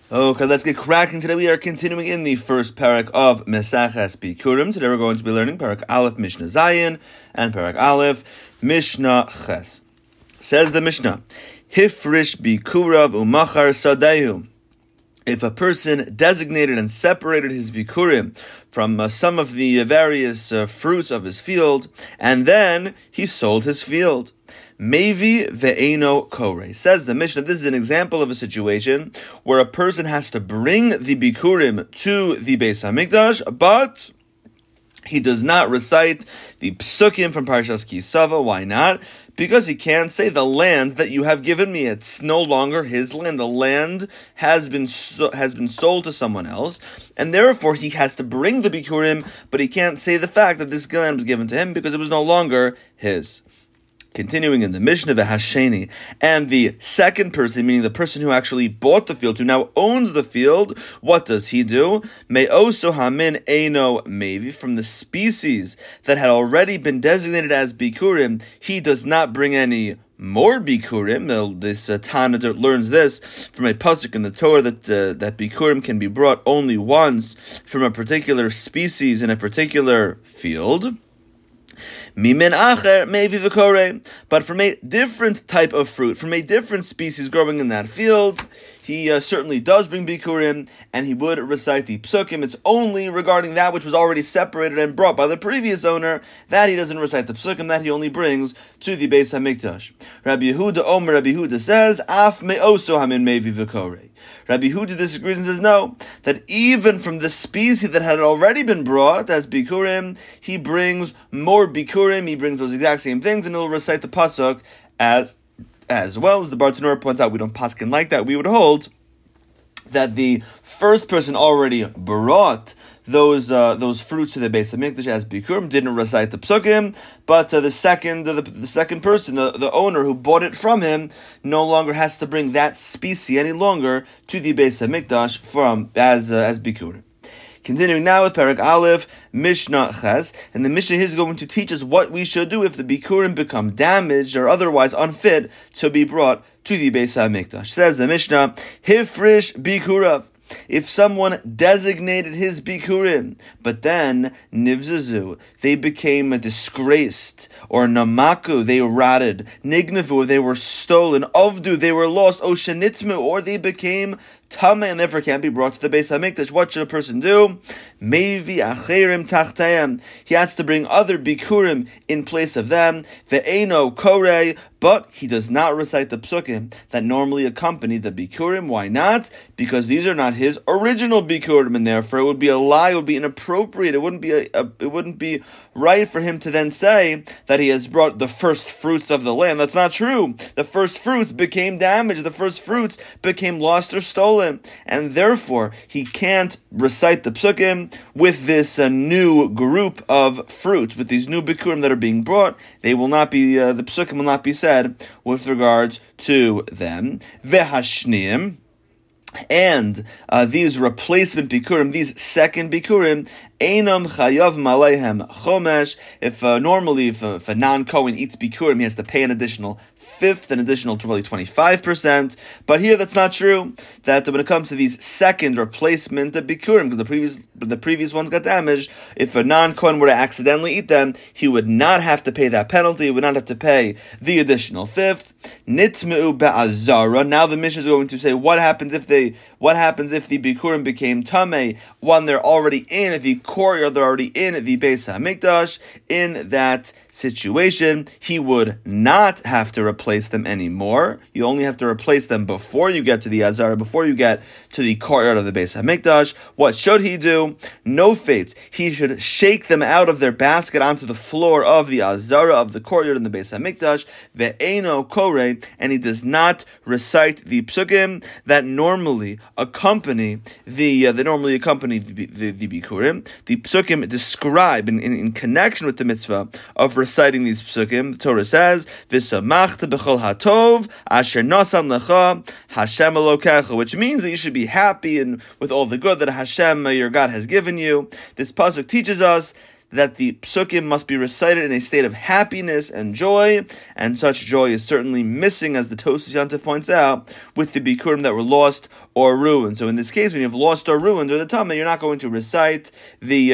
Okay, let's get cracking. Today we are continuing in the first parak of Mesaches Bikurim. Today we're going to be learning parak Aleph Mishnah Zayin and parak Aleph Mishnah Ches. Says the Mishnah, Hifrish Bikurav Umachar Sadehu. If a person designated and separated his bikurim from some of the various fruits of his field, and then he sold his field. Mevi ve'eno kore. Says the Mishnah, this is an example of a situation where a person has to bring the bikurim to the Beis HaMikdash, but he does not recite the psukim from Parshas Ki Savo. Why not? Because he can't say the land that you have given me. It's no longer his land. The land has been sold to someone else, and therefore he has to bring the bikurim, but he can't say the fact that this land was given to him because it was no longer his. Continuing in the Mishnah, V'hasheni, and the second person, meaning the person who actually bought the field, who now owns the field, what does he do? Me'oso hamin eino mevi, from the species that had already been designated as bikurim, he does not bring any more bikurim. This Tana learns this from a pasuk in the Torah that bikurim can be brought only once from a particular species in a particular field. Mimin acher mevi v'korei, but from a different type of fruit, from a different species growing in that field, he certainly does bring bikurim, and he would recite the psukim. It's only regarding that which was already separated and brought by the previous owner that he doesn't recite the psukim, that he only brings to the Beis HaMikdash. Rabbi Yehuda says, Af me'oso hamin mevi v'korei. Rabbi Yehuda disagrees and says no, that even from the species that had already been brought as bikurim, he brings more bikurim, he brings those exact same things, and he'll recite the pasuk as well. As the Bartanura points out, we don't paskin like that. We would hold that the first person already brought those fruits to the Beis HaMikdash as bikurim, didn't recite the psukim, but the second person, the owner who bought it from him, no longer has to bring that species any longer to the Beis HaMikdash as bikurim. Continuing now with Parak Aleph, Mishnah Ches, and the Mishnah is going to teach us what we should do if the bikurim become damaged or otherwise unfit to be brought to the Beis HaMikdash. Says the Mishnah, Hifrish Bikurav. If someone designated his bikurim, but then nivzazu, they became disgraced, or namaku, they rotted, nignavu, they were stolen, ovdu, they were lost, oshenitzmu, or they became tameh and therefore can't be brought to the Beis HaMikdash, what should a person do? Mevi acherim tachtayim. He has to bring other bikurim in place of them. Ve'eno korei, but he does not recite the psukim that normally accompany the bikurim. Why not? Because these are not his original bikurim, and therefore it would be a lie. It would be inappropriate. It wouldn't be right for him to then say that he has brought the first fruits of the land. That's not true. The first fruits became damaged. The first fruits became lost or stolen, and therefore he can't recite the psukim with this new group of fruits, with these new bikurim that are being brought. They will not be the psukim will not be said with regards to them. Vehashniim. And these replacement bikurim, these second bikurim, einam chayav maleihem chomesh. If normally if a non-Kohen eats bikurim, he has to pay an additional fifth, an additional 25%. But here that's not true. That when it comes to these second replacement bikurim, because the previous ones got damaged, if a non-Kohen were to accidentally eat them, he would not have to pay that penalty. He would not have to pay the additional fifth. Nitzmeu be'azara. Now the Mishnah is going to say what happens if the bikurim became tameh when they're already in the courtyard, they're already in the Beis HaMikdash. In that situation, he would not have to replace them anymore. You only have to replace them before you get to the Azara, before you get to the courtyard of the Beis HaMikdash. What should he do? No fates. He should shake them out of their basket onto the floor of the Azara, of the courtyard in the Beis HaMikdash. Ve'eno korei, and he does not recite the psukim that normally accompany the bikurim. The psukim describe in connection with the mitzvah of reciting these psukim. The Torah says, "V'samachta b'chol hatov asher nasam lecha Hashem Elokecha," which means that you should be happy and with all the good that Hashem, your God, has given you. This pasuk teaches us that the psukim must be recited in a state of happiness and joy, and such joy is certainly missing, as the Tosfos Yantif points out, with the bikurim that were lost or ruined. So in this case, when you've lost or ruined or the tameh, you're not going to recite the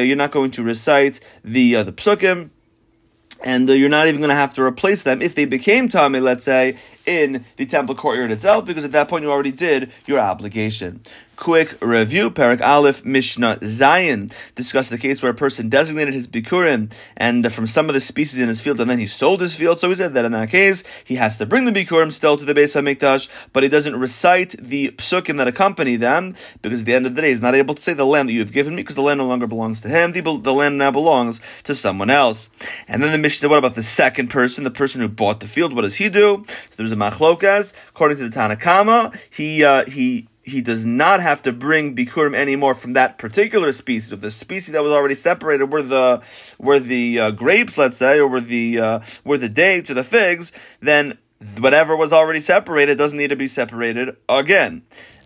psukim. And you're not even going to have to replace them if they became tameh, let's say, in the temple courtyard itself, because at that point you already did your obligation. Quick review, Perek Aleph, Mishnah Zayin, discuss the case where a person designated his bikurim and from some of the species in his field, and then he sold his field. So we said that in that case, he has to bring the bikurim still to the Beis HaMikdash, but he doesn't recite the psukim that accompany them, because at the end of the day, he's not able to say the land that you have given me, because the land no longer belongs to him. The land now belongs to someone else. And then the Mishnah said, what about the second person, the person who bought the field? What does he do? So there's a machlokas. According to the Tanna Kama, he does not have to bring bikurim anymore from that particular species. If the species that was already separated were the grapes, let's say, or were the dates or the figs, then whatever was already separated doesn't need to be separated again.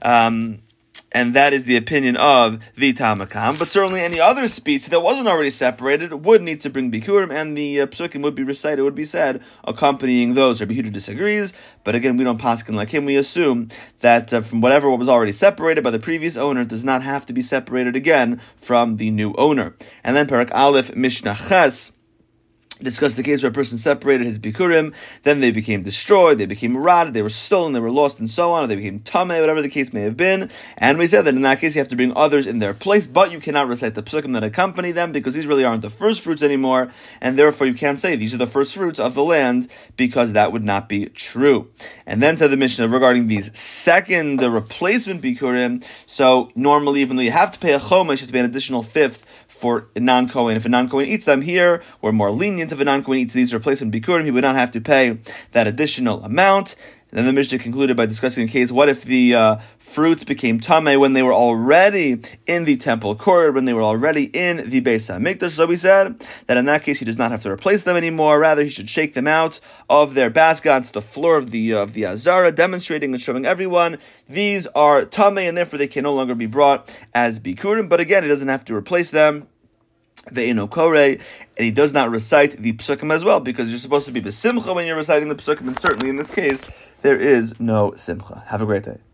And that is the opinion of the Tanna Kama. But certainly any other species that wasn't already separated would need to bring bikurim, and the psukim would be recited, would be said, accompanying those. Rabbi Yehuda disagrees, but again, we don't paskin like him. We assume that from what was already separated by the previous owner does not have to be separated again from the new owner. And then Perek Aleph, Mishnah Ches, discuss the case where a person separated his bikurim, then they became destroyed, they became rotted, they were stolen, they were lost, and so on, or they became tameh, whatever the case may have been. And we said that in that case you have to bring others in their place, but you cannot recite the psukim that accompany them, because these really aren't the first fruits anymore, and therefore you can't say these are the first fruits of the land, because that would not be true. And then said the Mishnah regarding these second replacement bikurim, so normally even though you have to pay a chomesh, you have to pay an additional fifth for a non-Kohen. If a non-Kohen eats them here, we're more lenient. If a non-Kohen eats these replacement bikurim, he would not have to pay that additional amount. And then the Mishnah concluded by discussing the case, what if the fruits became tameh when they were already in the temple court, when they were already in the Beis HaMikdash? So we said that in that case he does not have to replace them anymore. Rather, he should shake them out of their basket onto the floor of the Azara, demonstrating and showing everyone these are tameh, and therefore they can no longer be brought as bikurim. But again, he doesn't have to replace them. Ve'ino korei, and he does not recite the psukim as well, because you're supposed to be b'simcha when you're reciting the psukim, and certainly in this case there is no simcha. Have a great day.